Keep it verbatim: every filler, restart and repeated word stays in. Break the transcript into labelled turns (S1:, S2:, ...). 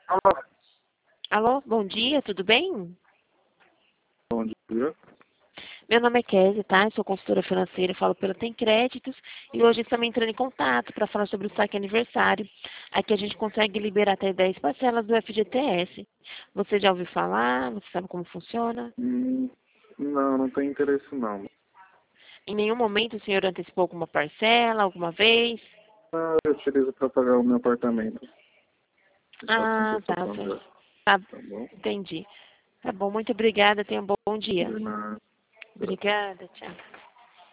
S1: Alô,
S2: Alô, bom dia, tudo bem?
S1: bom dia.
S2: Meu nome é Kézia, tá? Eu sou consultora financeira, falo pela Tem Créditos e hoje estamos entrando em contato para falar sobre o saque aniversário. Aqui a gente consegue liberar até dez parcelas do F G T S. Você já ouviu falar? Você sabe como funciona?
S1: Hum, não, não tem interesse não.
S2: Em nenhum momento o senhor antecipou alguma parcela, alguma vez?
S1: Ah, eu utilizo para pagar o meu apartamento. Só com
S2: Ah, tá,
S1: antecipação
S2: foi.
S1: já,
S2: Tá,
S1: tá bom?
S2: entendi. Tá bom, muito obrigada, tenha um bom dia.
S1: De nada.
S2: Obrigada, tchau.